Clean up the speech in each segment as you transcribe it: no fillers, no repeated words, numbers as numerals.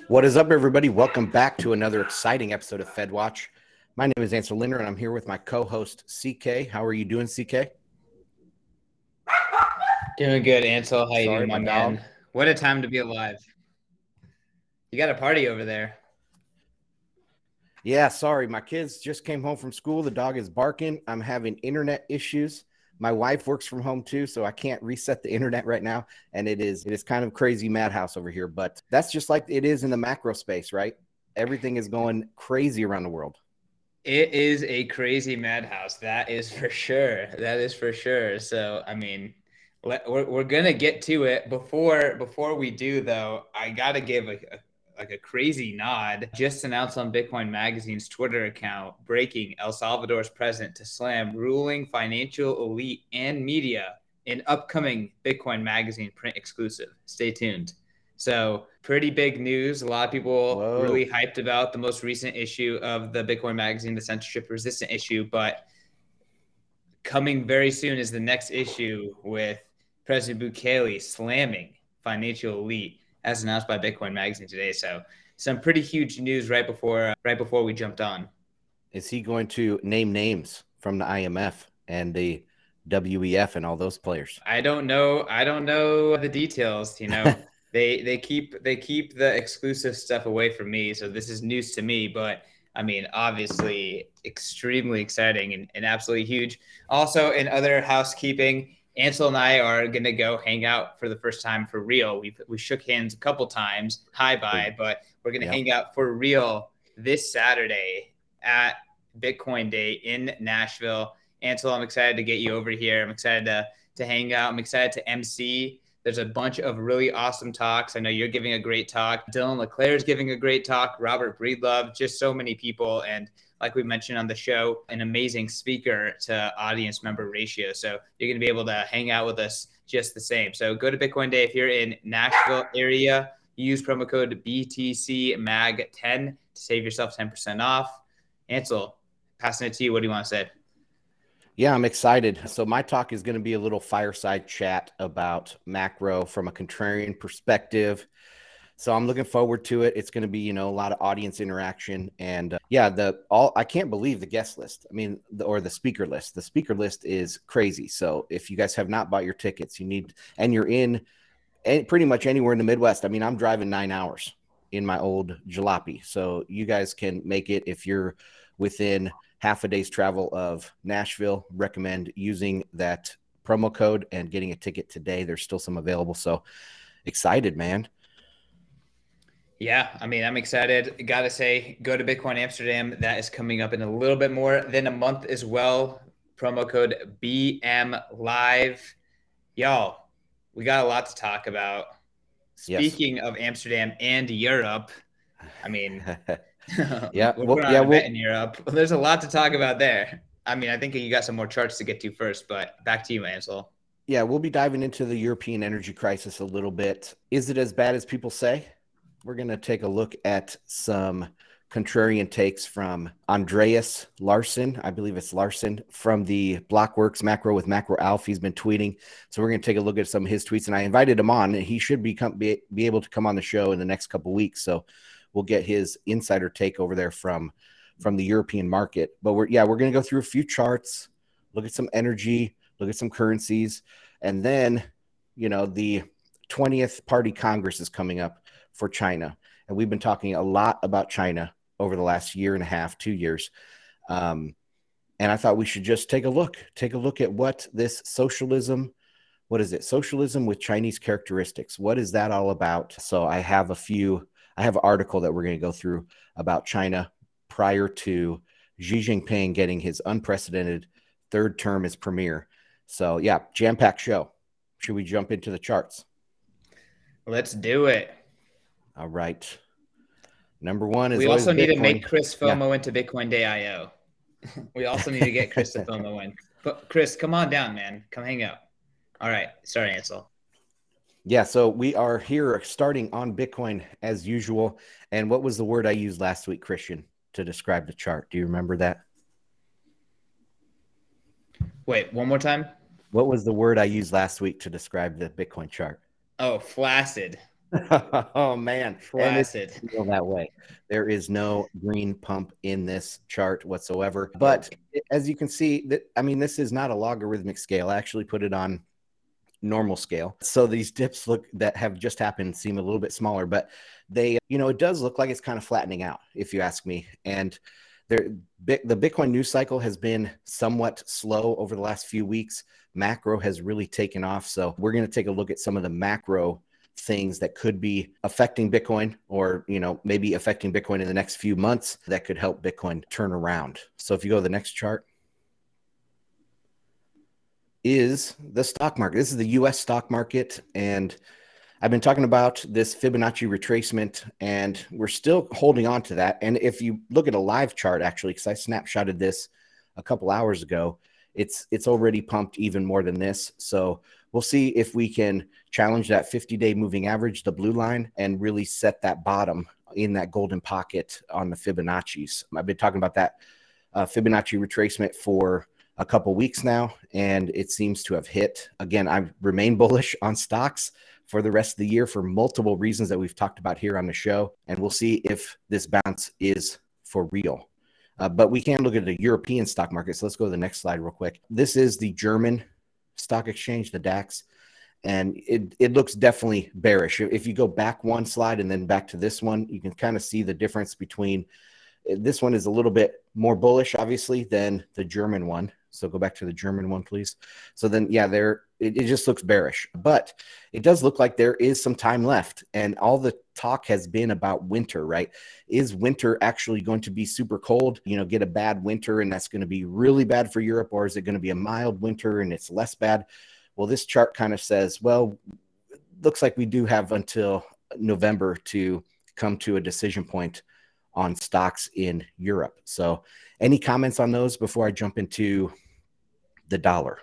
What is up, everybody? Welcome back to another exciting episode of Fed Watch. My name is Ansel Linder, and I'm here with my co-host, CK. How are you doing, CK? Doing good, Ansel. How you Sorry, doing, my my dog. man? What a time to be alive. You got a party over there. Yeah, sorry. My kids just came home from school. The dog is barking. I'm having internet issues. My wife works from home too, so I can't reset the internet right now. And it is kind of crazy madhouse over here. But that's just like it is in the macro space, right? Everything is going crazy around the world. It is a crazy madhouse. That is for sure. That is for sure. So, we're gonna get to it. Before we do, though, I gotta give a crazy nod. Just announced on Bitcoin Magazine's Twitter account, breaking: El Salvador's president to slam ruling financial elite and media in upcoming Bitcoin Magazine print exclusive. Stay tuned. So, pretty big news. A lot of people Whoa. really hyped about the most recent issue of the Bitcoin Magazine, the censorship resistant issue. But coming very soon is the next issue with President Bukele slamming financial elite, as announced by Bitcoin Magazine today. So, some pretty huge news right before we jumped on. Is he going to name names from the IMF and the WEF and all those players? I don't know. I don't know the details. They keep the exclusive stuff away from me, so this is news to me. But I mean, obviously, extremely exciting and absolutely huge. Also, in other housekeeping, Ansel and I are gonna go hang out for the first time for real. We shook hands a couple times, hi bye, but we're gonna Yep. hang out for real this Saturday at Bitcoin Day in Nashville. Ansel, I'm excited to get you over here. I'm excited to hang out. I'm excited to MC. There's a bunch of really awesome talks. I know you're giving a great talk. Dylan LeClaire is giving a great talk. Robert Breedlove, just so many people. And like we mentioned on the show, an amazing speaker to audience member ratio. So you're going to be able to hang out with us just the same. So go to Bitcoin Day if you're in Nashville area. Use promo code BTCMAG10 to save yourself 10% off. Ansel, passing it to you. What do you want to say? Yeah, I'm excited. So my talk is going to be a little fireside chat about macro from a contrarian perspective. So I'm looking forward to it. It's going to be, a lot of audience interaction, and I can't believe the guest list. I mean, or the speaker list. The speaker list is crazy. So if you guys have not bought your tickets, and you're in pretty much anywhere in the Midwest. I mean, I'm driving 9 hours in my old jalopy, so you guys can make it if you're within half a day's travel of Nashville. Recommend using that promo code and getting a ticket today. There's still some available. So excited, man. Yeah, I mean, I'm excited. Gotta say, go to Bitcoin Amsterdam. That is coming up in a little bit more than a month as well. Promo code BM Live. Y'all, we got a lot to talk about. Yes. Speaking of Amsterdam and Europe, I mean, Yeah. we're Well, putting on yeah. an event Well, in Europe. There's a lot to talk about there. I mean, I think you got some more charts to get to first, but back to you, Ansel. yeah. We'll be diving into the European energy crisis a little bit. Is it as bad as people say? We're going to take a look at some contrarian takes from Andreas Larson. I believe it's Larson from the Blockworks Macro with Macro Alf. He's been tweeting. So we're going to take a look at some of his tweets, and I invited him on. He should be able to come on the show in the next couple of weeks. So we'll get his insider take over there from the European market. But we're going to go through a few charts, look at some energy, look at some currencies, and then, the 20th Party Congress is coming up for China. And we've been talking a lot about China over the last year and a half, 2 years. And I thought we should just take a look at what this socialism, what is it? Socialism with Chinese characteristics. What is that all about? So I have an article that we're going to go through about China prior to Xi Jinping getting his unprecedented third term as premier. So yeah, jam-packed show. Should we jump into the charts? Let's do it. All right. Number one is We always also need to Bitcoin. make Chris Yeah. FOMO into Bitcoin Day IO. We also need to get Chris to FOMO in. But Chris, come on down, man. Come hang out. All right. Sorry, Ansel. Yeah. So we are here starting on Bitcoin as usual. And what was the word I used last week, Christian, to describe the chart? Do you remember that? Wait, one more time. What was the word I used last week to describe the Bitcoin chart? Oh, flaccid. Oh man, and it Flaccid. feel that way. There is no green pump in this chart whatsoever. But as you can see, that I mean, this is not a logarithmic scale. I actually put it on normal scale. So these dips look that have just happened seem a little bit smaller, but they, it does look like it's kind of flattening out, if you ask me. And the Bitcoin news cycle has been somewhat slow over the last few weeks. Macro has really taken off. So we're going to take a look at some of the macro things that could be affecting Bitcoin, or maybe affecting Bitcoin in the next few months, that could help Bitcoin turn around. So if you go to the next chart, is the stock market. This is the US stock market, and I've been talking about this Fibonacci retracement, and we're still holding on to that. And if you look at a live chart, actually, because I snapshotted this a couple hours ago, it's already pumped even more than this. So we'll see if we can challenge that 50-day moving average, the blue line, and really set that bottom in that golden pocket on the Fibonacci's. I've been talking about that Fibonacci retracement for a couple weeks now, and it seems to have hit. Again, I remain bullish on stocks for the rest of the year for multiple reasons that we've talked about here on the show, and we'll see if this bounce is for real. But we can look at the European stock market. So let's go to the next slide real quick. This is the German stock exchange, the DAX, and it looks definitely bearish. If you go back one slide and then back to this one, you can kind of see the difference between this one is a little bit more bullish, obviously, than the German one. So go back to the German one, please. So then, yeah, it just looks bearish, but it does look like there is some time left. And all the talk has been about winter, right? Is winter actually going to be super cold, get a bad winter, and that's going to be really bad for Europe? Or is it going to be a mild winter and it's less bad? Well, this chart kind of says, well, looks like we do have until November to come to a decision point on stocks in Europe. So any comments on those before I jump into the dollar?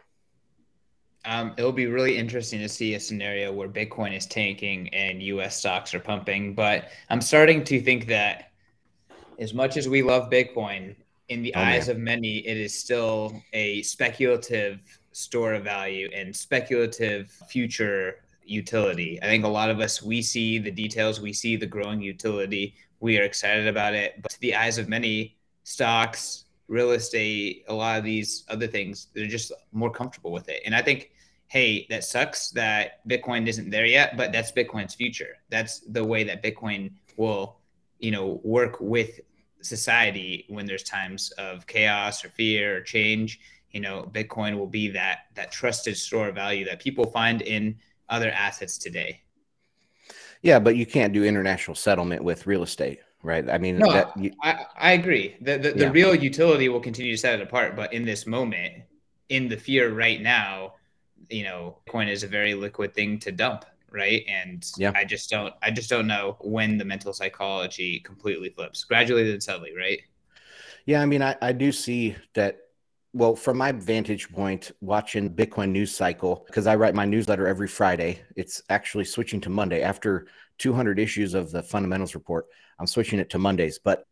It'll be really interesting to see a scenario where Bitcoin is tanking and US stocks are pumping. But I'm starting to think that as much as we love Bitcoin, in the eyes of many, it is still a speculative store of value and speculative future utility. I think a lot of us, we see the details, we see the growing utility, we are excited about it. But to the eyes of many, stocks, real estate, a lot of these other things, they're just more comfortable with it. And I think, hey, that sucks that Bitcoin isn't there yet, but that's Bitcoin's future. That's the way that Bitcoin will, work with society when there's times of chaos or fear or change. Bitcoin will be that trusted store of value that people find in other assets today. Yeah, but you can't do international settlement with real estate, right? I mean, no, I agree. The real utility will continue to set it apart, but in this moment, in the fear right now, Bitcoin is a very liquid thing to dump, right? And yeah. I just don't know when the mental psychology completely flips, gradually then suddenly, right? Yeah, I mean, I do see that. Well, from my vantage point, watching Bitcoin news cycle, because I write my newsletter every Friday, it's actually switching to Monday. After 200 issues of the fundamentals report, I'm switching it to Mondays. But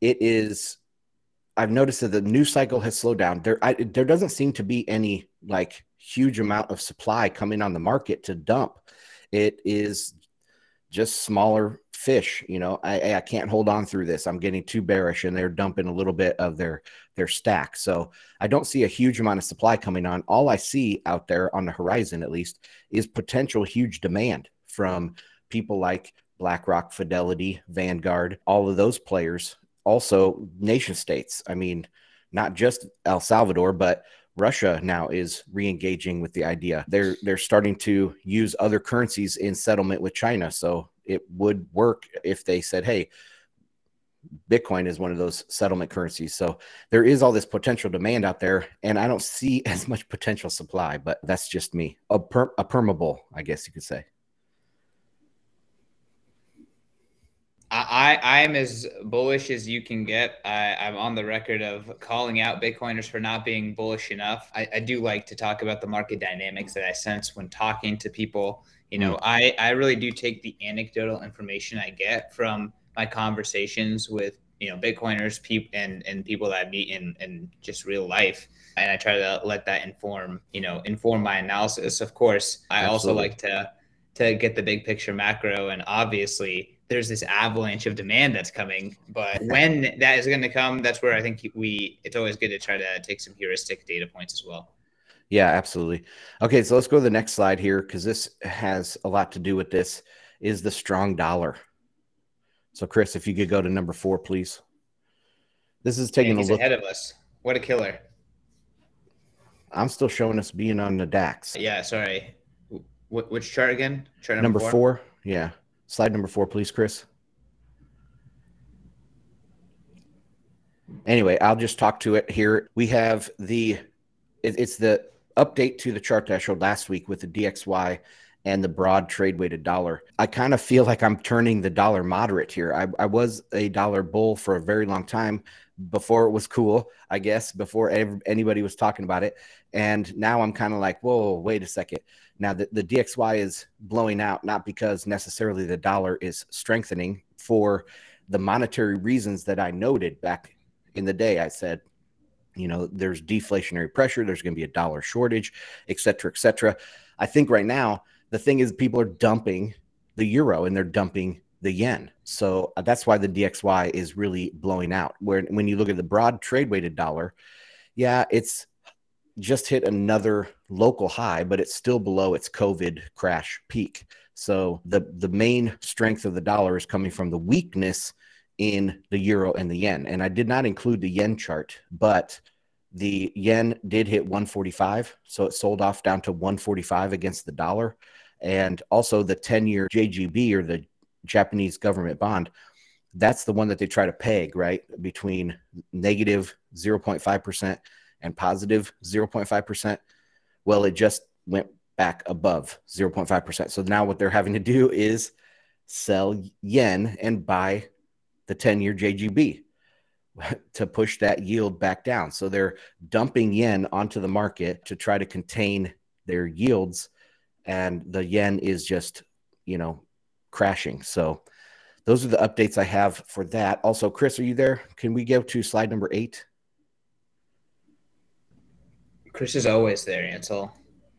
I've noticed that the news cycle has slowed down. There doesn't seem to be any like huge amount of supply coming on the market to dump. It is just smaller fish. I can't hold on through this. I'm getting too bearish, and they're dumping a little bit of their stack. So I don't see a huge amount of supply coming on. All I see out there on the horizon, at least, is potential huge demand from people like BlackRock, Fidelity, Vanguard, all of those players. Also nation states. I mean, not just El Salvador, but Russia now is re-engaging with the idea. They're starting to use other currencies in settlement with China. So it would work if they said, hey, Bitcoin is one of those settlement currencies. So there is all this potential demand out there, and I don't see as much potential supply, but that's just me. A permeable, I guess you could say. I am as bullish as you can get. I'm on the record of calling out Bitcoiners for not being bullish enough. I do like to talk about the market dynamics that I sense when talking to people. I really do take the anecdotal information I get from my conversations with Bitcoiners, and people that I meet in just real life, and I try to let that inform my analysis. Of course, I also like to to get the big picture macro. And obviously there's this avalanche of demand that's coming, but when that is going to come, that's where I think it's always good to try to take some heuristic data points as well. Yeah, absolutely. Okay, so let's go to the next slide here, because this has a lot to do with this, is the strong dollar. So Chris, if you could go to number 4, please. This is taking a look ahead of us. What a killer. I'm still showing us being on the DAX. Yeah, sorry. Which chart again? Chart number 4? Yeah. Slide number 4, please, Chris. Anyway, I'll just talk to it here. We have it's the update to the chart that I showed last week with the DXY and the broad trade weighted dollar. I kind of feel like I'm turning the dollar moderate here. I was a dollar bull for a very long time before it was cool, I guess, before anybody was talking about it. And now I'm kind of like, whoa, wait a second. Now the DXY is blowing out, not because necessarily the dollar is strengthening, for the monetary reasons that I noted back in the day. I said, there's deflationary pressure, there's going to be a dollar shortage, et cetera, et cetera. I think right now, the thing is people are dumping the euro and they're dumping the yen. So that's why the DXY is really blowing out. When you look at the broad trade weighted dollar, yeah, it's just hit another local high, but it's still below its COVID crash peak. So the main strength of the dollar is coming from the weakness in the euro and the yen. And I did not include the yen chart, but the yen did hit 145. So it sold off down to 145 against the dollar. And also the 10-year JGB, or the Japanese government bond, that's the one that they try to peg, right, between negative 0.5% and positive 0.5%. Well, it just went back above 0.5%. So now what they're having to do is sell yen and buy the 10-year JGB to push that yield back down. So they're dumping yen onto the market to try to contain their yields, and the yen is just, crashing. So those are the updates I have for that. Also, Chris, are you there? Can we go to slide number 8? Chris is always there, Ansel.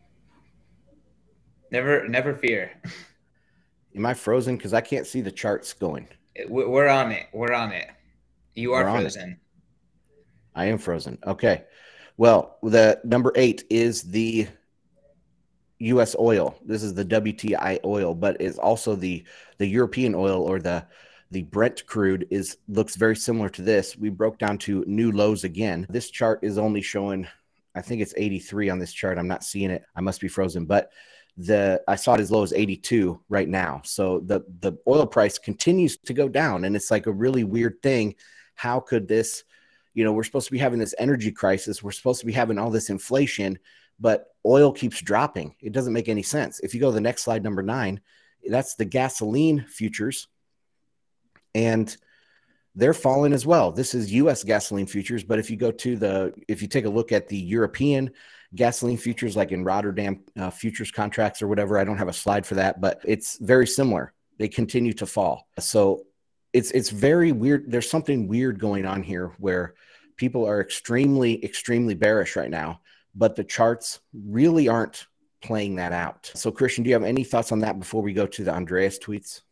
Never fear. Am I frozen? Because I can't see the charts going. We're on it. We're on it. You are frozen. I am frozen. Okay. Well, the number 8 is the U.S. oil. This is the WTI oil, but it's also the European oil, or the Brent crude looks very similar to this. We broke down to new lows again. This chart is only showing, I think it's 83 on this chart. I'm not seeing it. I must be frozen, but I saw it as low as 82 right now. So the oil price continues to go down, and it's like a really weird thing. How could this, we're supposed to be having this energy crisis. We're supposed to be having all this inflation, but oil keeps dropping. It doesn't make any sense. If you go to the next slide, number 9, that's the gasoline futures, and they're falling as well. This is U.S. gasoline futures, but if you take a look at the European gasoline futures, like in Rotterdam futures contracts or whatever, I don't have a slide for that, but it's very similar. They continue to fall. So it's very weird. There's something weird going on here where people are extremely, extremely bearish right now, but the charts really aren't playing that out. So Christian, do you have any thoughts on that before we go to the Andreas tweets?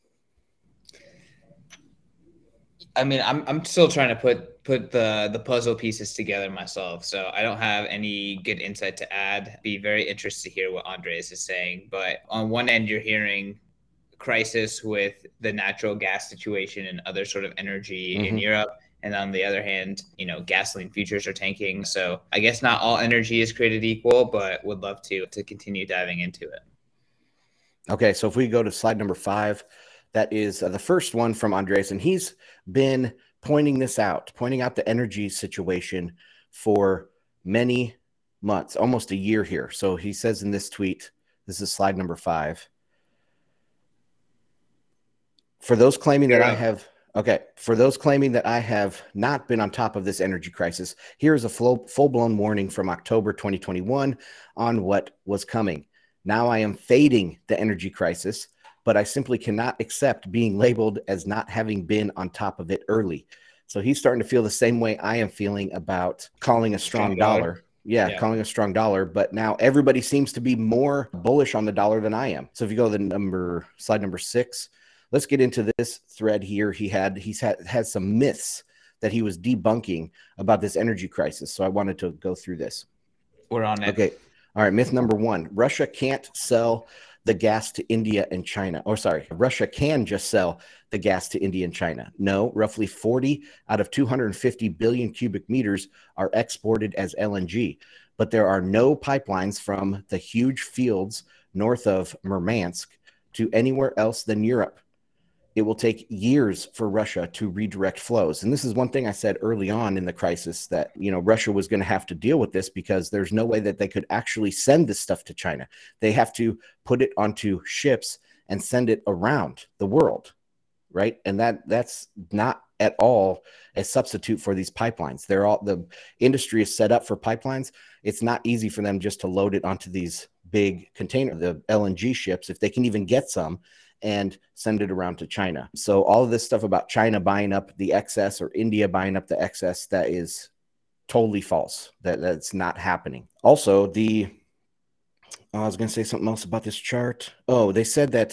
I mean, I'm still trying to put the puzzle pieces together myself, so I don't have any good insight to add. Be very interested to hear what Andreas is saying. But on one end, you're hearing crisis with the natural gas situation and other sort of energy in Europe. And on the other hand, gasoline futures are tanking. So I guess not all energy is created equal, but would love to continue diving into it. Okay, so if we go to slide number 5, that is the first one from Andreas, and he's been pointing out the energy situation for many months, almost a year here. So he says in this tweet, this is slide number 5. For those claiming that I have not been on top of this energy crisis, here is a full-blown warning from October 2021 on what was coming. Now I am fading the energy crisis, but I simply cannot accept being labeled as not having been on top of it early. So he's starting to feel the same way I am feeling about calling a strong dollar. calling a strong dollar. But now everybody seems to be more bullish on the dollar than I am. So if you go to the slide number 6, let's get into this thread here. He's had some myths that he was debunking about this energy crisis. So I wanted to go through this. We're on it. Okay. All right. Myth number 1, Russia can't sell the gas to India and China. Russia can just sell the gas to India and China. No, roughly 40 out of 250 billion cubic meters are exported as LNG, but there are no pipelines from the huge fields north of Murmansk to anywhere else than Europe. It will take years for Russia to redirect flows. And this is one thing I said early on in the crisis, that, Russia was going to have to deal with this because there's no way that they could actually send this stuff to China. They have to put it onto ships and send it around the world, right? And that's not at all a substitute for these pipelines. The industry is set up for pipelines. It's not easy for them just to load it onto these big the LNG ships, if they can even get some, and send it around to China. So all of this stuff about China buying up the excess or India buying up the excess, that is totally false. That's not happening. Also, I was going to say something else about this chart. Oh, they said that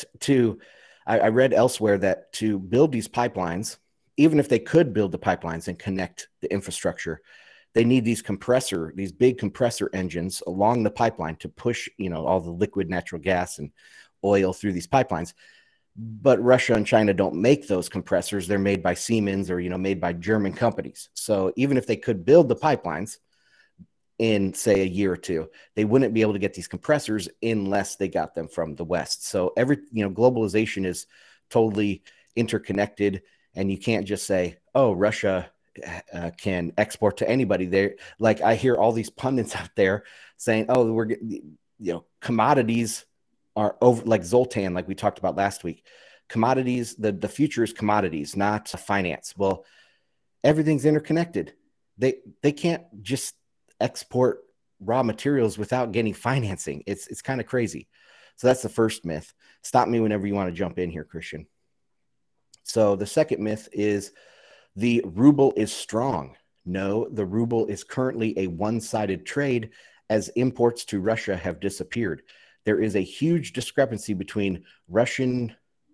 I read elsewhere that to build these pipelines, even if they could build the pipelines and connect the infrastructure, they need these big compressor engines along the pipeline to push, all the liquid natural gas and oil through these pipelines. But Russia and China don't make those compressors. They're made by Siemens or, made by German companies. So even if they could build the pipelines in, say, a year or two, they wouldn't be able to get these compressors unless they got them from the West. So globalization is totally interconnected, and you can't just say, oh, Russia can export to anybody. There, like, I hear all these pundits out there saying, oh, commodities are over, like Zoltan, like we talked about last week. Commodities, the future is commodities, not finance. Well, everything's interconnected. They can't just export raw materials without getting financing. It's kind of crazy. So that's the first myth. Stop me whenever you want to jump in here, Christian. So the second myth is the ruble is strong. No, the ruble is currently a one-sided trade, as imports to Russia have disappeared. There is a huge discrepancy between Russia's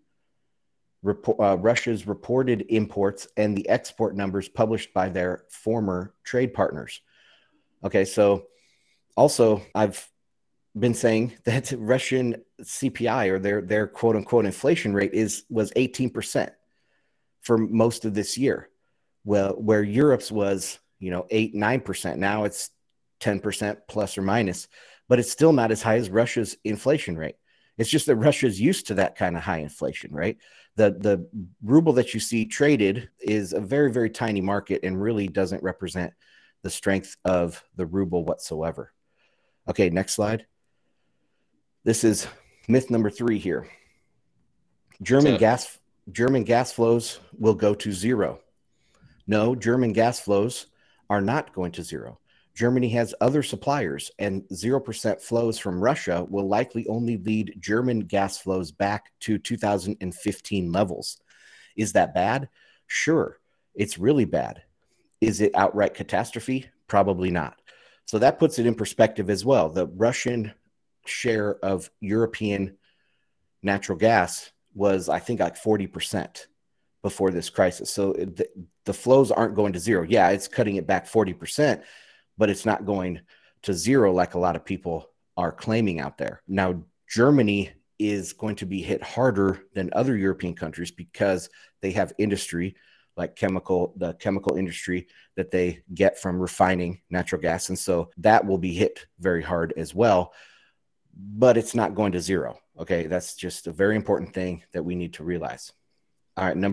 reported imports and the export numbers published by their former trade partners. Okay, so also I've been saying that Russian CPI, or their quote unquote inflation rate, was 18% for most of this year. Well, where Europe's was 8-9%. Now it's 10% plus or minus. But it's still not as high as Russia's inflation rate. It's just that Russia's used to that kind of high inflation, right? The ruble that you see traded is a very, very tiny market and really doesn't represent the strength of the ruble whatsoever. Okay, next slide. This is myth number 3 here. German gas flows will go to zero. No, German gas flows are not going to zero. Germany has other suppliers, and 0% flows from Russia will likely only lead German gas flows back to 2015 levels. Is that bad? Sure, it's really bad. Is it outright catastrophe? Probably not. So that puts it in perspective as well. The Russian share of European natural gas was, I think, like 40% before this crisis. So the flows aren't going to zero. Yeah, it's cutting it back 40%, but it's not going to zero like a lot of people are claiming out there. Now, Germany is going to be hit harder than other European countries because they have industry like the chemical industry that they get from refining natural gas. And so that will be hit very hard as well, but it's not going to zero. Okay. That's just a very important thing that we need to realize. All right.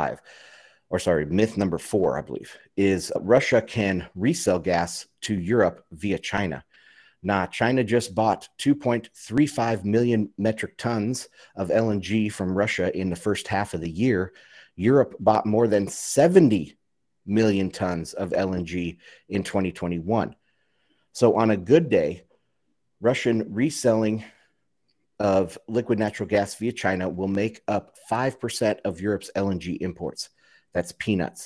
Myth number 4, I believe, is Russia can resell gas to Europe via China. Nah, China just bought 2.35 million metric tons of LNG from Russia in the first half of the year. Europe bought more than 70 million tons of LNG in 2021. So on a good day, Russian reselling of liquid natural gas via China will make up 5% of Europe's LNG imports. That's peanuts.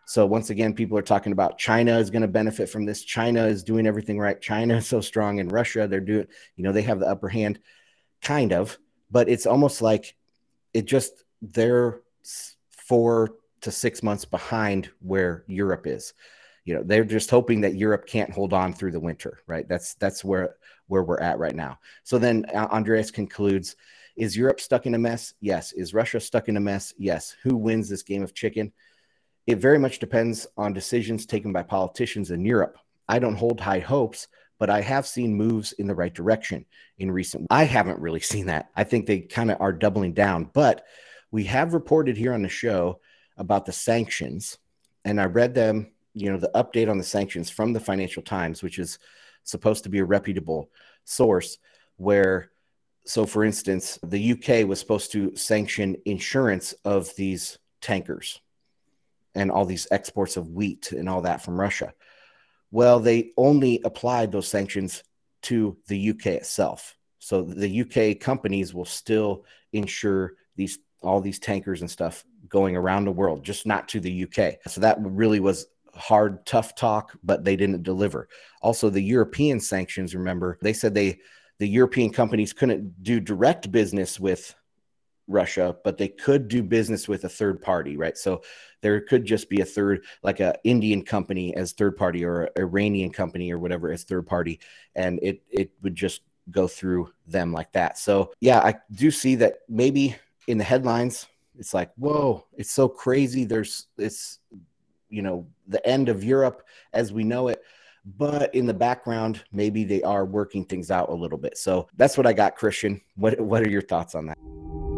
So once again, people are talking about China is going to benefit from this. China is doing everything right. China is so strong in Russia. They're doing, they have the upper hand, kind of, but it's almost like they're 4 to 6 months behind where Europe is. They're just hoping that Europe can't hold on through the winter, right? That's where we're at right now. So then Andreas concludes, is Europe stuck in a mess? Yes. Is Russia stuck in a mess? Yes. Who wins this game of chicken? It very much depends on decisions taken by politicians in Europe. I don't hold high hopes, but I have seen moves in the right direction in recent. I haven't really seen that. I think they kind of are doubling down, but we have reported here on the show about the sanctions, and I read them, the update on the sanctions from the Financial Times, which is supposed to be a reputable source, so for instance, the UK was supposed to sanction insurance of these tankers and all these exports of wheat and all that from Russia. Well, they only applied those sanctions to the UK itself. So the UK companies will still insure all these tankers and stuff going around the world, just not to the UK. So that really was hard, tough talk, but they didn't deliver. Also, the European sanctions, remember, they said the European companies couldn't do direct business with Russia, but they could do business with a third party, right? So there could just be a third, like a Indian company as third party or an Iranian company or whatever as third party, and it would just go through them like that. So yeah, I do see that maybe in the headlines, it's like, whoa, it's so crazy. It's the end of Europe as we know it. But in the background, maybe they are working things out a little bit. So that's what I got, Christian. What are your thoughts on that?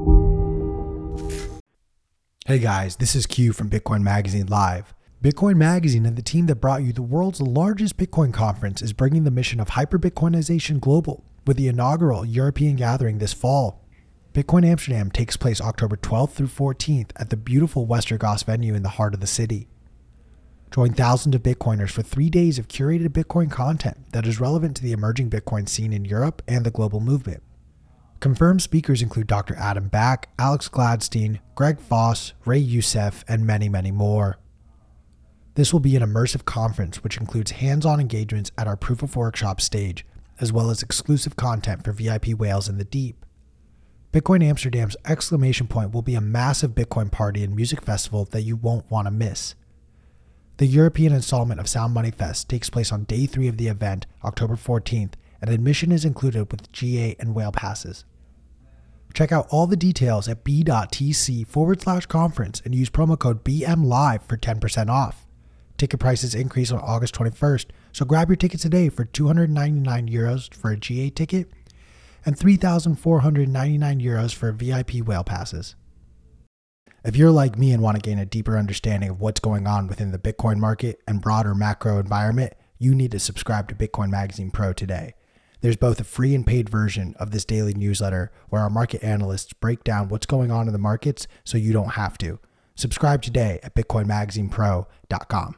Hey guys, this is Q from Bitcoin Magazine Live. Bitcoin Magazine and the team that brought you the world's largest Bitcoin conference is bringing the mission of hyper-Bitcoinization global with the inaugural European gathering this fall. Bitcoin Amsterdam takes place October 12th through 14th at the beautiful Westergas venue in the heart of the city. Join thousands of Bitcoiners for 3 days of curated Bitcoin content that is relevant to the emerging Bitcoin scene in Europe and the global movement. Confirmed speakers include Dr. Adam Back, Alex Gladstein, Greg Foss, Ray Youssef, and many, many more. This will be an immersive conference which includes hands-on engagements at our Proof of Workshop stage, as well as exclusive content for VIP whales in the deep. Bitcoin Amsterdam's exclamation point will be a massive Bitcoin party and music festival that you won't want to miss. The European installment of Sound Money Fest takes place on day 3 of the event, October 14th, and admission is included with GA and whale passes. Check out all the details at b.tc/conference and use promo code BMLive for 10% off. Ticket prices increase on August 21st, so grab your ticket today for €299 for a GA ticket and €3,499 for VIP whale passes. If you're like me and want to gain a deeper understanding of what's going on within the Bitcoin market and broader macro environment, you need to subscribe to Bitcoin Magazine Pro today. There's both a free and paid version of this daily newsletter where our market analysts break down what's going on in the markets so you don't have to. Subscribe today at bitcoinmagazinepro.com.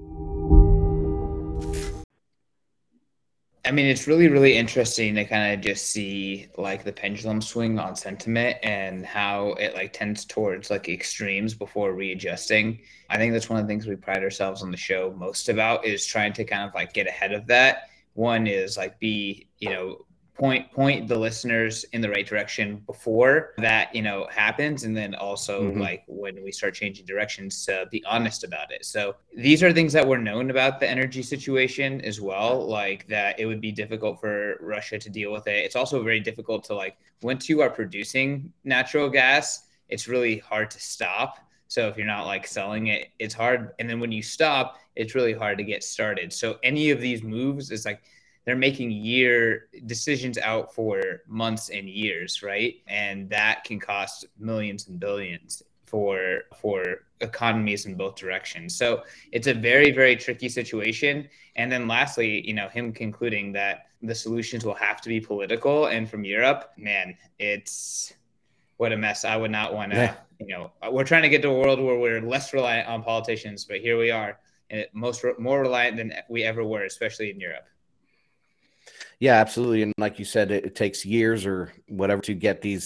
I mean, it's really, really interesting to kind of just see like the pendulum swing on sentiment and how it like tends towards like extremes before readjusting. I think that's one of the things we pride ourselves on the show most about is trying to kind of like get ahead of that. One is like point the listeners in the right direction before that, happens. And then also like when we start changing directions to be honest about it. So these are things that were known about the energy situation as well, like that it would be difficult for Russia to deal with it. It's also very difficult to like, once you are producing natural gas, it's really hard to stop. So if you're not like selling it, it's hard. And then when you stop, it's really hard to get started. So any of these moves is like, they're making year decisions out for months and years, right? And that can cost millions and billions for economies in both directions. So it's a very, very tricky situation. And then lastly, him concluding that the solutions will have to be political. And from Europe, man, it's what a mess. I would not want to, we're trying to get to a world where we're less reliant on politicians, but here we are, and more reliant than we ever were, especially in Europe. Yeah, absolutely. And like you said, it takes years or whatever to get these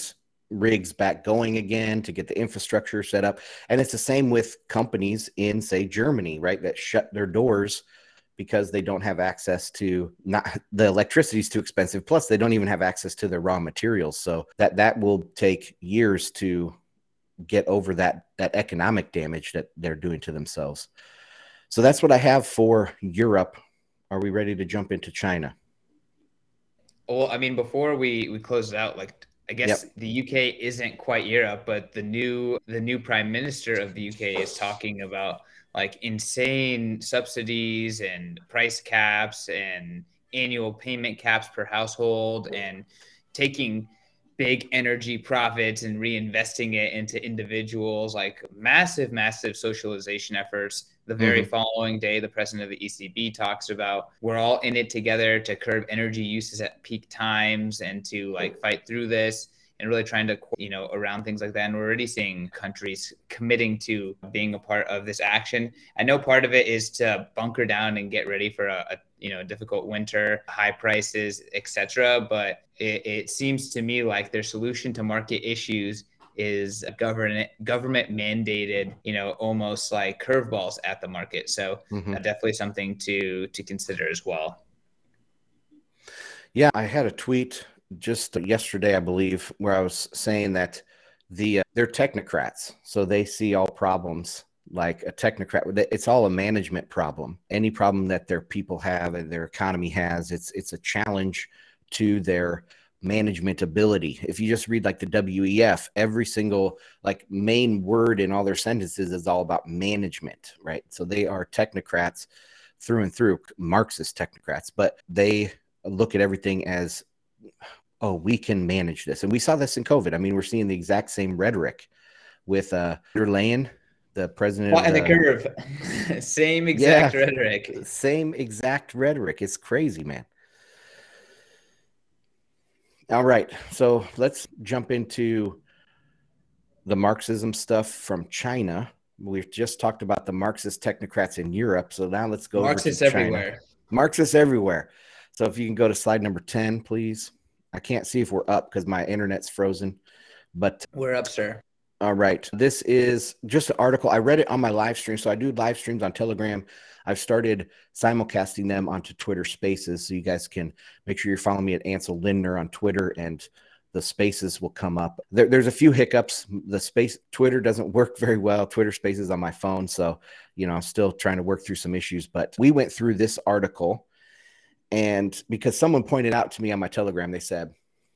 rigs back going again, to get the infrastructure set up. And it's the same with companies in, say, Germany, right, that shut their doors because they don't have access to, not the electricity is too expensive. Plus, they don't even have access to their raw materials. So that will take years to get over that economic damage that they're doing to themselves. So that's what I have for Europe. Are we ready to jump into China? Well, I mean, before we close it out, like I guess the UK isn't quite Europe, but the new prime minister of the UK is talking about like insane subsidies and price caps and annual payment caps per household, and taking big energy profits and reinvesting it into individuals, like massive socialization efforts. The very following day, the president of the ECB talks about we're all in it together to curb energy uses at peak times and to like fight through this, and really trying to, around things like that. And we're already seeing countries committing to being a part of this action. I know part of it is to bunker down and get ready for a difficult winter, high prices, etc. But it seems to me like their solution to market issues is government mandated, almost like curveballs at the market. So definitely something to consider as well. Yeah, I had a tweet just yesterday, I believe, where I was saying that they're technocrats, so they see all problems like a technocrat. It's all a management problem. Any problem that their people have and their economy has, it's a challenge to their management ability. If you just read like the WEF, every single like main word in all their sentences is all about management, right? So they are technocrats through and through, Marxist technocrats, but they look at everything as, oh, we can manage this. And we saw this in COVID. I mean, we're seeing the exact same rhetoric with der Leyen, the president of the curve. Same exact rhetoric. Same exact rhetoric. It's crazy, man. All right, so let's jump into the Marxism stuff from China. We've just talked about the Marxist technocrats in Europe, so now let's go Marxists over to China. Everywhere. Marxists everywhere. So if you can go to slide number 10, please. I can't see if we're up because my internet's frozen, but we're up, sir. All right. This is just an article. I read it on my live stream. So I do live streams on Telegram. I've started simulcasting them onto Twitter Spaces. So you guys can make sure you're following me at Ansel Lindner on Twitter, and the Spaces will come up. There's a few hiccups. Twitter doesn't work very well. Twitter Spaces on my phone. So, I'm still trying to work through some issues. But we went through this article, and because someone pointed out to me on my Telegram, they said,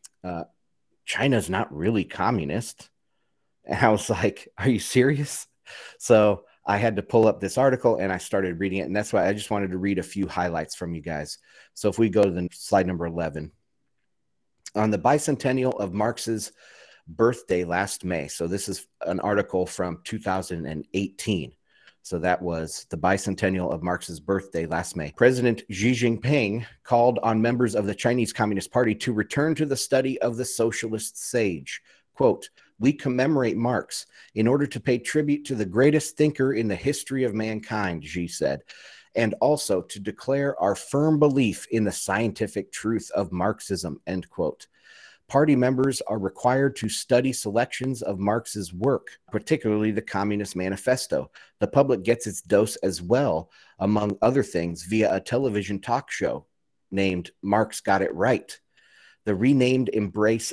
China's not really communist. And I was like, are you serious? So I had to pull up this article and I started reading it. And that's why I just wanted to read a few highlights from you guys. So if we go to the slide number 11, on the bicentennial of Marx's birthday last May. So this is an article from 2018. So that was the bicentennial of Marx's birthday last May. President Xi Jinping called on members of the Chinese Communist Party to return to the study of the socialist sage. Quote, we commemorate Marx in order to pay tribute to the greatest thinker in the history of mankind, Xi said, and also to declare our firm belief in the scientific truth of Marxism, end quote. Party members are required to study selections of Marx's work, particularly the Communist Manifesto. The public gets its dose as well, among other things, via a television talk show named Marx Got It Right. The renewed embrace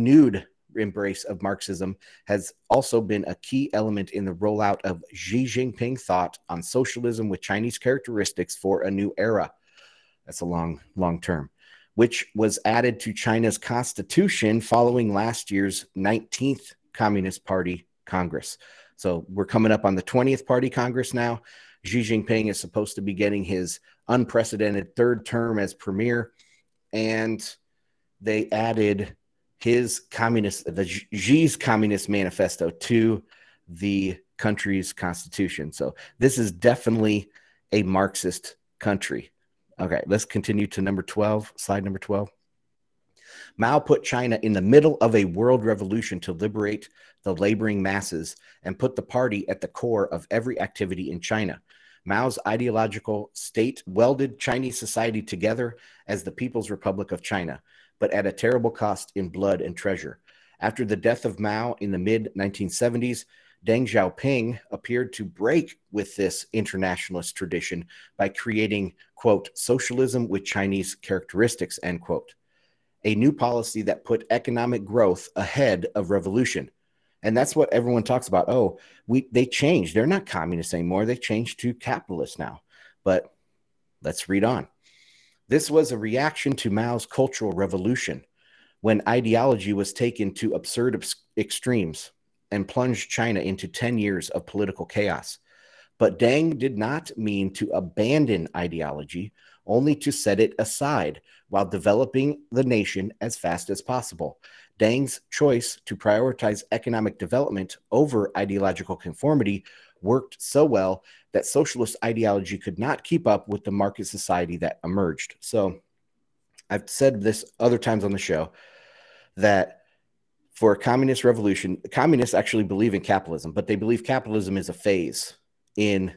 of Marxism has also been a key element in the rollout of Xi Jinping thought on socialism with Chinese characteristics for a new era. That's a long term, which was added to China's constitution following last year's 19th Communist Party Congress. So we're coming up on the 20th Party Congress now. Xi Jinping is supposed to be getting his unprecedented third term as premier, and they added Xi's Communist Manifesto to the country's constitution. So this is definitely a Marxist country. Okay, let's continue to number 12, slide number 12. Mao put China in the middle of a world revolution to liberate the laboring masses and put the party at the core of every activity in China. Mao's ideological state welded Chinese society together as the People's Republic of China, but at a terrible cost in blood and treasure. After the death of Mao in the mid-1970s, Deng Xiaoping appeared to break with this internationalist tradition by creating, quote, socialism with Chinese characteristics, end quote, a new policy that put economic growth ahead of revolution. And that's what everyone talks about. Oh, they changed. They're not communists anymore. They changed to capitalists now. But let's read on. This was a reaction to Mao's Cultural Revolution, when ideology was taken to absurd extremes and plunged China into 10 years of political chaos. But Deng did not mean to abandon ideology, only to set it aside while developing the nation as fast as possible. Deng's choice to prioritize economic development over ideological conformity worked so well that socialist ideology could not keep up with the market society that emerged. So I've said this other times on the show that for a communist revolution, communists actually believe in capitalism, but they believe capitalism is a phase in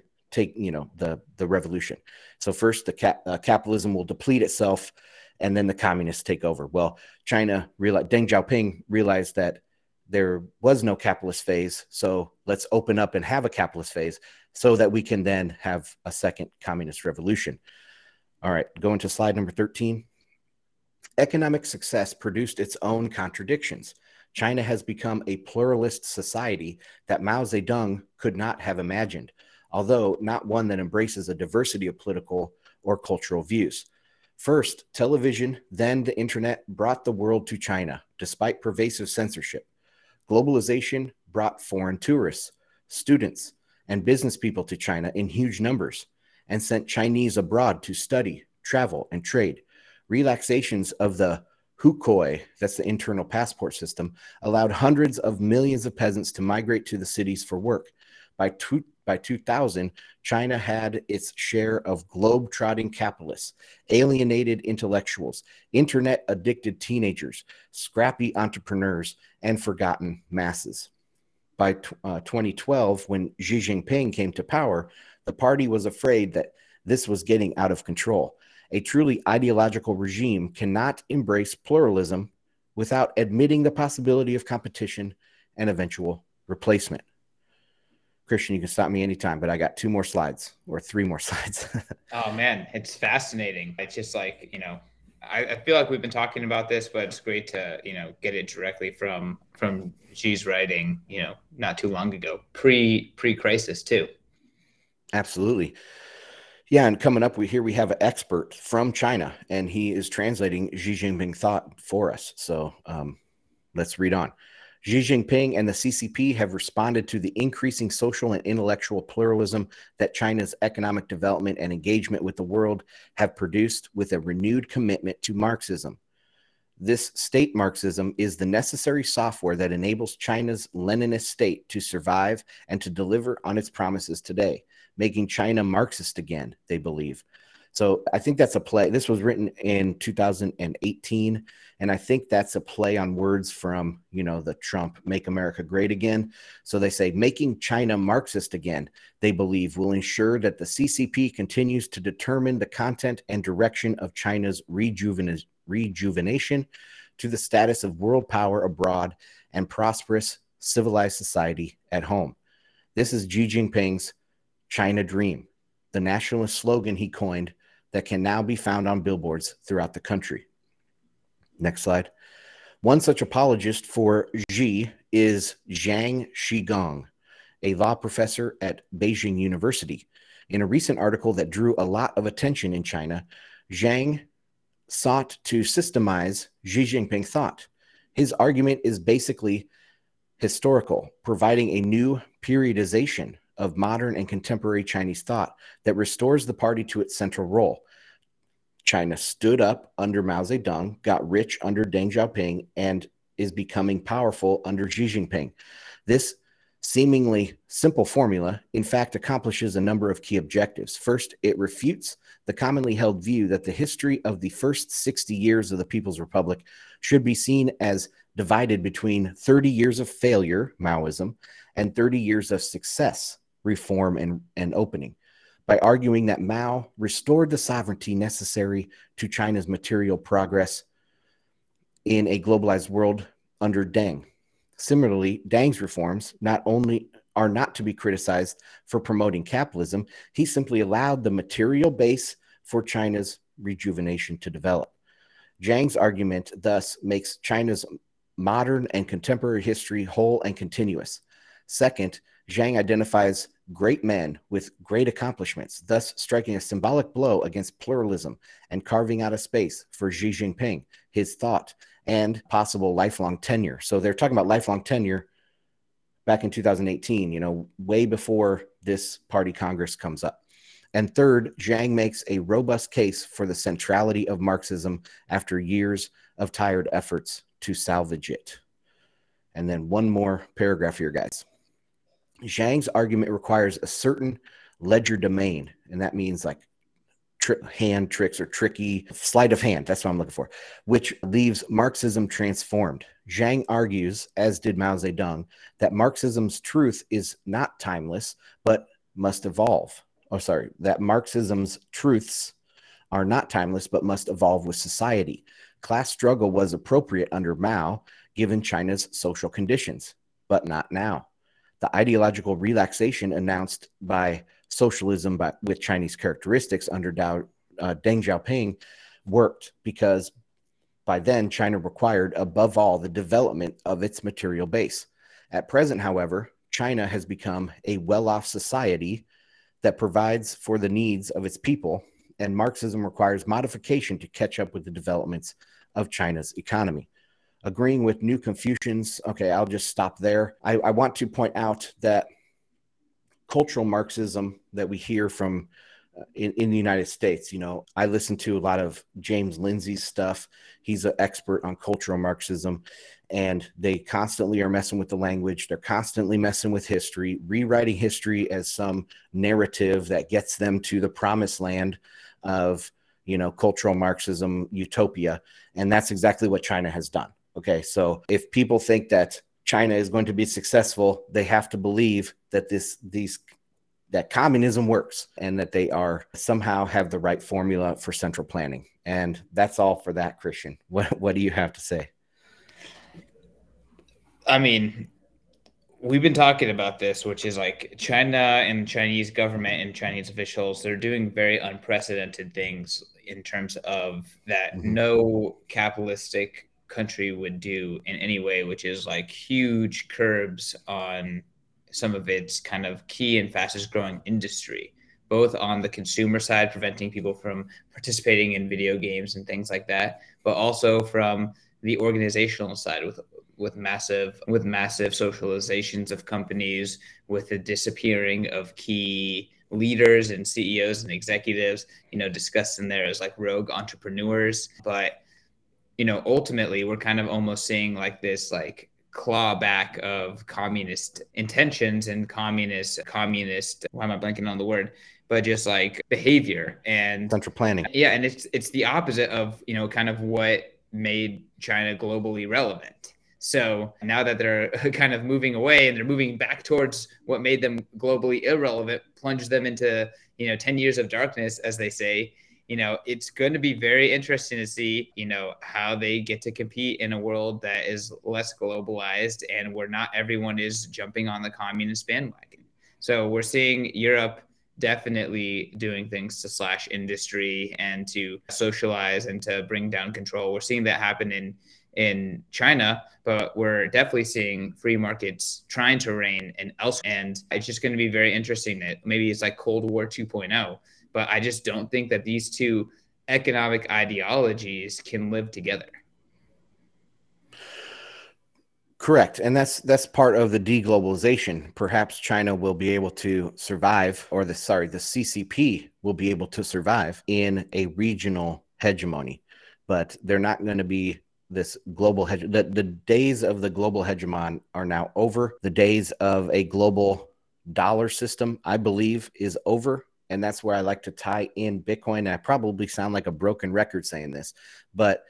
the revolution. So first the capitalism will deplete itself, and then the communists take over. Well, Deng Xiaoping realized that there was no capitalist phase, so let's open up and have a capitalist phase so that we can then have a second communist revolution. All right, going to slide number 13. Economic success produced its own contradictions. China has become a pluralist society that Mao Zedong could not have imagined, although not one that embraces a diversity of political or cultural views. First, television, then the internet brought the world to China, despite pervasive censorship. Globalization brought foreign tourists, students, and business people to China in huge numbers and sent Chinese abroad to study, travel, and trade. Relaxations of the Hukou, that's the internal passport system, allowed hundreds of millions of peasants to migrate to the cities for work. By 2000, China had its share of globe-trotting capitalists, alienated intellectuals, internet-addicted teenagers, scrappy entrepreneurs, and forgotten masses. By 2012, when Xi Jinping came to power, the party was afraid that this was getting out of control. A truly ideological regime cannot embrace pluralism without admitting the possibility of competition and eventual replacement. Christian, you can stop me anytime, but I got 2 more slides or 3 more slides. Oh man, it's fascinating. It's just like, I feel like we've been talking about this, but it's great to, get it directly from Xi's writing, not too long ago, pre-crisis too. Absolutely. Yeah, and coming up, we have an expert from China, and he is translating Xi Jinping thought for us. So let's read on. Xi Jinping and the CCP have responded to the increasing social and intellectual pluralism that China's economic development and engagement with the world have produced with a renewed commitment to Marxism. This state Marxism is the necessary software that enables China's Leninist state to survive and to deliver on its promises today, making China Marxist again, they believe. So I think that's a play. This was written in 2018, and I think that's a play on words from, the Trump Make America Great Again. So they say making China Marxist again, they believe, will ensure that the CCP continues to determine the content and direction of China's rejuvenation to the status of world power abroad and prosperous civilized society at home. This is Xi Jinping's China Dream, the nationalist slogan he coined that can now be found on billboards throughout the country. Next slide. One such apologist for Xi is Zhang Shigong, a law professor at Beijing University. In a recent article that drew a lot of attention in China, Zhang sought to systemize Xi Jinping thought. His argument is basically historical, providing a new periodization of modern and contemporary Chinese thought that restores the party to its central role. China stood up under Mao Zedong, got rich under Deng Xiaoping, and is becoming powerful under Xi Jinping. This seemingly simple formula, in fact, accomplishes a number of key objectives. First, it refutes the commonly held view that the history of the first 60 years of the People's Republic should be seen as divided between 30 years of failure, Maoism, and 30 years of success, reform and opening, by arguing that Mao restored the sovereignty necessary to China's material progress in a globalized world under Deng. Similarly, Deng's reforms not only are not to be criticized for promoting capitalism, he simply allowed the material base for China's rejuvenation to develop. Zhang's argument thus makes China's modern and contemporary history whole and continuous. Second, Zhang identifies great men with great accomplishments, thus striking a symbolic blow against pluralism and carving out a space for Xi Jinping, his thought, and possible lifelong tenure. So they're talking about lifelong tenure back in 2018, way before this party Congress comes up. And third, Zhang makes a robust case for the centrality of Marxism after years of tired efforts to salvage it. And then one more paragraph here, guys. Zhang's argument requires a certain legerdemain, and that means like hand tricks or tricky sleight of hand. That's what I'm looking for, which leaves Marxism transformed. Zhang argues, as did Mao Zedong, that Marxism's truth is not timeless, but must evolve. That Marxism's truths are not timeless, but must evolve with society. Class struggle was appropriate under Mao, given China's social conditions, but not now. The ideological relaxation announced by socialism with Chinese characteristics under Deng Xiaoping worked because by then China required, above all, the development of its material base. At present, however, China has become a well-off society that provides for the needs of its people, and Marxism requires modification to catch up with the developments of China's economy. Agreeing with New Confucians, okay, I'll just stop there. I want to point out that cultural Marxism that we hear from in the United States, I listen to a lot of James Lindsay's stuff. He's an expert on cultural Marxism, and they constantly are messing with the language. They're constantly messing with history, rewriting history as some narrative that gets them to the promised land of, cultural Marxism utopia. And that's exactly what China has done. Okay, so if people think that China is going to be successful, they have to believe that that communism works and that they are somehow have the right formula for central planning. And that's all for that, Christian. What do you have to say? I mean, we've been talking about this, which is like China and Chinese government and Chinese officials, they're doing very unprecedented things in terms of that no capitalistic country would do in any way, which is like huge curbs on some of its kind of key and fastest growing industry, both on the consumer side, preventing people from participating in video games and things like that, but also from the organizational side with massive socializations of companies, with the disappearing of key leaders and CEOs and executives, discussed in there as like rogue entrepreneurs. But ultimately, we're kind of almost seeing like this like clawback of communist intentions and communist. Why am I blanking on the word? But just like behavior and central planning. Yeah, and it's the opposite of kind of what made China globally relevant. So now that they're kind of moving away and they're moving back towards what made them globally irrelevant, plunge them into 10 years of darkness, as they say. It's going to be very interesting to see, how they get to compete in a world that is less globalized and where not everyone is jumping on the communist bandwagon. So we're seeing Europe definitely doing things to slash industry and to socialize and to bring down control. We're seeing that happen in China, but we're definitely seeing free markets trying to reign and elsewhere. And it's just going to be very interesting that maybe it's like Cold War 2.0. But I just don't think that these two economic ideologies can live together. Correct. And that's part of the deglobalization. Perhaps China will be able to survive, or the CCP will be able to survive in a regional hegemony, but they're not going to be this global the days of the global hegemon are now over. The days of a global dollar system, I believe, is over. And that's where I like to tie in Bitcoin. I probably sound like a broken record saying this, but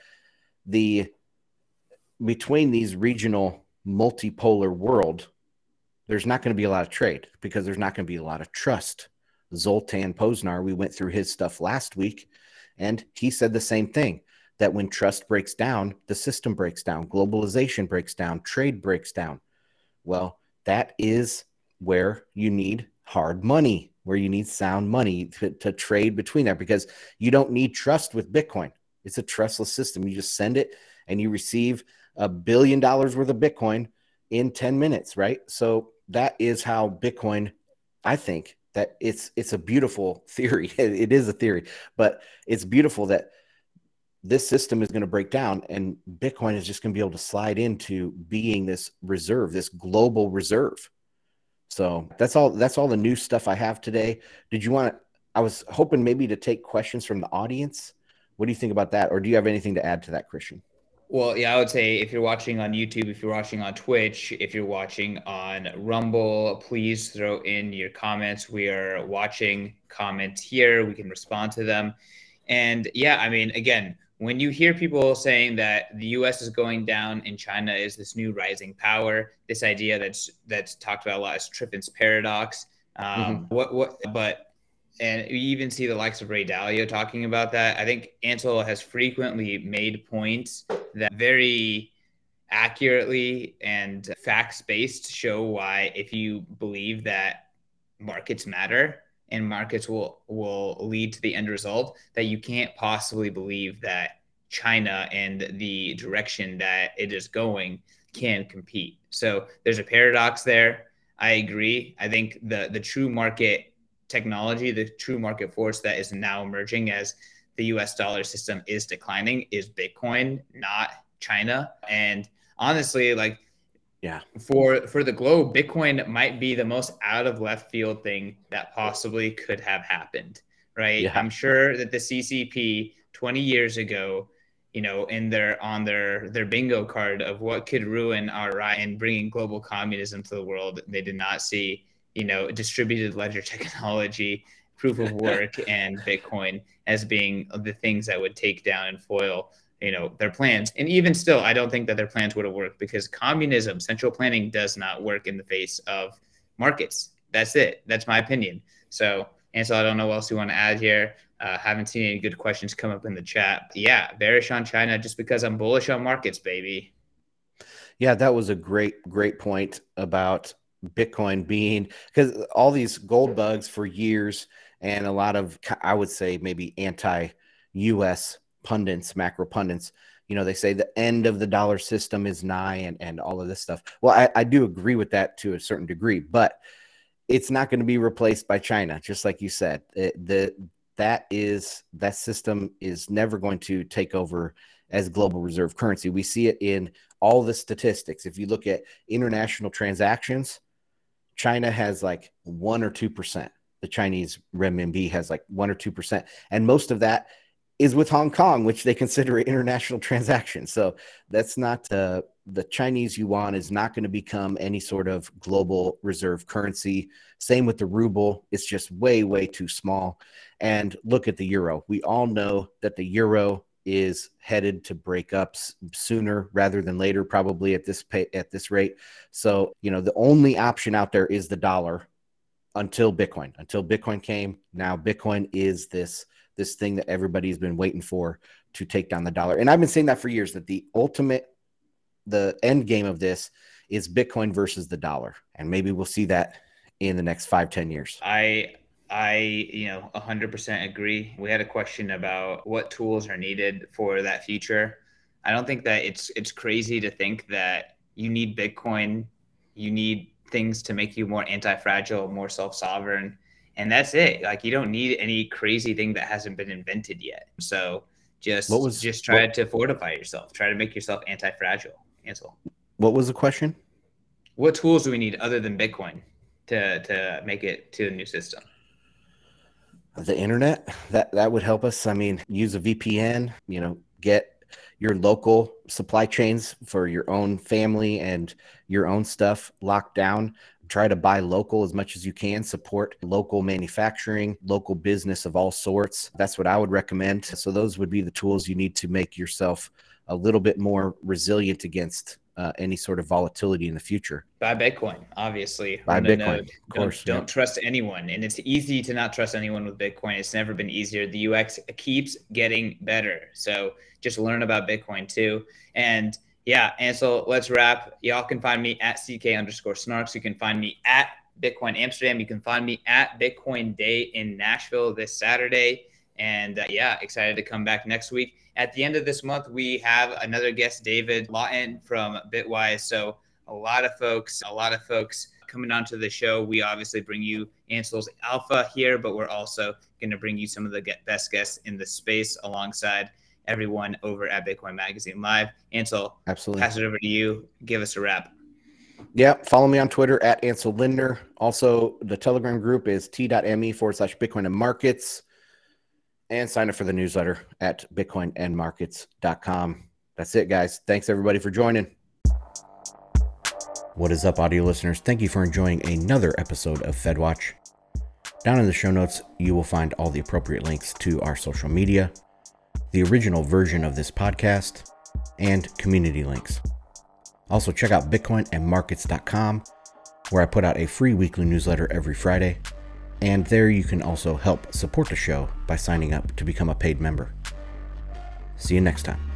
between these regional multipolar world, there's not going to be a lot of trade because there's not going to be a lot of trust. Zoltan Poznar, we went through his stuff last week, and he said the same thing. that when trust breaks down, the system breaks down, globalization breaks down, trade breaks down. Well, that is where you need hard money, where you need sound money to trade between that, because you don't need trust with Bitcoin. It's a trustless system. You just send it and you receive $1 billion worth of Bitcoin in 10 minutes, right? So that is how Bitcoin, I think that it's a beautiful theory. It is a theory, but it's beautiful that this system is going to break down and Bitcoin is just going to be able to slide into being this reserve, this global reserve. So that's all the new stuff I have today. I was hoping maybe to take questions from the audience. What do you think about that? Or do you have anything to add to that, Christian? Well, yeah, I would say if you're watching on YouTube, if you're watching on Twitch, if you're watching on Rumble, please throw in your comments. We are watching comments here. We can respond to them. And yeah, I mean, again, when you hear people saying that the US is going down and China is this new rising power, this idea that's talked about a lot is Triffin's paradox. And we even see the likes of Ray Dalio talking about that. I think Ansel has frequently made points that very accurately and facts-based show why, if you believe that markets matter and markets will lead to the end result, that you can't possibly believe that China and the direction that it is going can compete. So there's a paradox there. I agree. I think the true market technology, the true market force that is now emerging as the US dollar system is declining is Bitcoin, not China. And honestly, for the globe, Bitcoin might be the most out of left field thing that possibly could have happened, right? Yeah. I'm sure that the CCP 20 years ago, on their bingo card of what could ruin our ride and bringing global communism to the world, they did not see distributed ledger technology, proof of work, and Bitcoin as being the things that would take down and foil, their plans. And even still, I don't think that their plans would have worked, because communism, central planning, does not work in the face of markets. That's it. That's my opinion. So, Ansel, I don't know what else you want to add here. Haven't seen any good questions come up in the chat. Yeah, bearish on China just because I'm bullish on markets, baby. Yeah, that was a great point about Bitcoin being, because all these gold bugs for years and a lot of, I would say, maybe anti-US pundits, macro pundits, they say the end of the dollar system is nigh and all of this stuff. Well, I do agree with that to a certain degree, but it's not going to be replaced by China, just like you said. That system is never going to take over as global reserve currency. We see it in all the statistics. If you look at international transactions, China has like 1 or 2%. The Chinese renminbi has like 1 or 2%. And most of that is with Hong Kong, which they consider an international transaction. So that's not the Chinese yuan is not going to become any sort of global reserve currency. Same with the ruble. It's just way too small. And look at the euro. We all know that the euro is headed to break up sooner rather than later, probably at this rate. So, the only option out there is the dollar until Bitcoin came. Now Bitcoin is this thing that everybody's been waiting for to take down the dollar. And I've been saying that for years, that the end game of this is Bitcoin versus the dollar. And maybe we'll see that in the next 5-10 years. I 100% agree. We had a question about what tools are needed for that future. I don't think that it's crazy to think that you need Bitcoin. You need things to make you more anti-fragile, more self-sovereign. And that's it. Like, you don't need any crazy thing that hasn't been invented yet. So just try to fortify yourself. Try to make yourself anti-fragile. Ansel. What was the question? What tools do we need other than Bitcoin to make it to a new system? The internet, that would help us. I mean, use a VPN, get your local supply chains for your own family and your own stuff locked down. Try to buy local as much as you can, support local manufacturing, local business of all sorts. That's what I would recommend. So those would be the tools you need to make yourself a little bit more resilient against any sort of volatility in the future. Buy Bitcoin, obviously. Buy Run a Bitcoin, node. of course. Don't trust anyone. And it's easy to not trust anyone with Bitcoin. It's never been easier. The UX keeps getting better. So just learn about Bitcoin too. And yeah, Ansel, let's wrap. Y'all can find me at CK_Snarks. You can find me at Bitcoin Amsterdam. You can find me at Bitcoin Day in Nashville this Saturday. And yeah, excited to come back next week. At the end of this month, we have another guest, David Lawton from Bitwise. So a lot of folks coming onto the show. We obviously bring you Ansel's Alpha here, but we're also going to bring you some of the best guests in the space alongside everyone over at Bitcoin Magazine Live. Ansel, absolutely. Pass it over to you. Give us a wrap. Yeah, follow me on Twitter at Ansel Lindner. Also, the Telegram group is t.me/Bitcoin and Markets. And sign up for the newsletter at bitcoinandmarkets.com. That's it, guys. Thanks, everybody, for joining. What is up, audio listeners? Thank you for enjoying another episode of FedWatch. Down in the show notes, you will find all the appropriate links to our social media, the original version of this podcast, and community links. Also, check out bitcoinandmarkets.com, where I put out a free weekly newsletter every Friday. And there you can also help support the show by signing up to become a paid member. See you next time.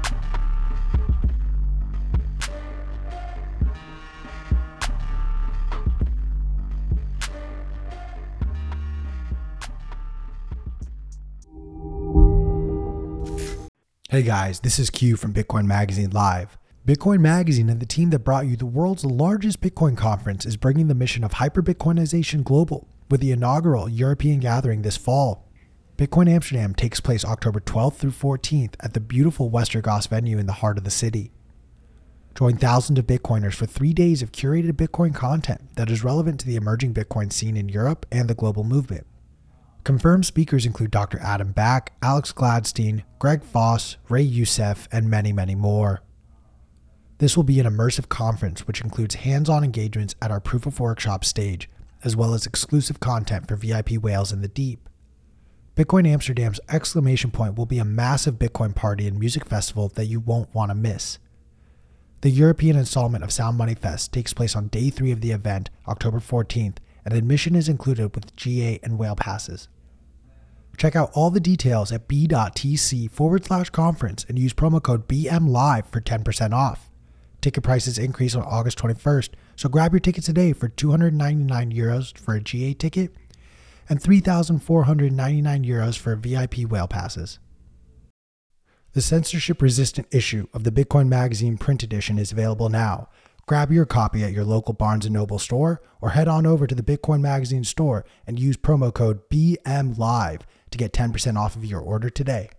Hey guys, this is Q from Bitcoin Magazine Live. Bitcoin Magazine and the team that brought you the world's largest Bitcoin conference is bringing the mission of hyper-Bitcoinization global with the inaugural European gathering this fall. Bitcoin Amsterdam takes place October 12th through 14th at the beautiful Westergas venue in the heart of the city. Join thousands of Bitcoiners for 3 days of curated Bitcoin content that is relevant to the emerging Bitcoin scene in Europe and the global movement. Confirmed speakers include Dr. Adam Back, Alex Gladstein, Greg Foss, Ray Youssef, and many, many more. This will be an immersive conference which includes hands-on engagements at our Proof of Workshop stage, as well as exclusive content for VIP whales in the deep. Bitcoin Amsterdam's exclamation point will be a massive Bitcoin party and music festival that you won't want to miss. The European installment of Sound Money Fest takes place on day 3 of the event, October 14th, and admission is included with GA and whale passes. Check out all the details at b.tc/conference and use promo code BMLive for 10% off. Ticket prices increase on August 21st, so grab your ticket today for €299 for a GA ticket and €3,499 for VIP whale passes. The censorship-resistant issue of the Bitcoin Magazine print edition is available now. Grab your copy at your local Barnes & Noble store or head on over to the Bitcoin Magazine store and use promo code BMLive to get 10% off of your order today.